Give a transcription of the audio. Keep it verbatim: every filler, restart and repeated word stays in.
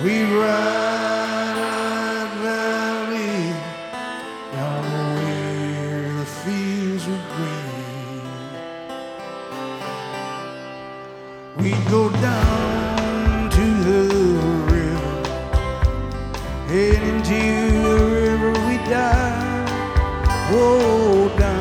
We ride a valley down where the fields are green. We go down to the river, head into the river we dive. Oh, down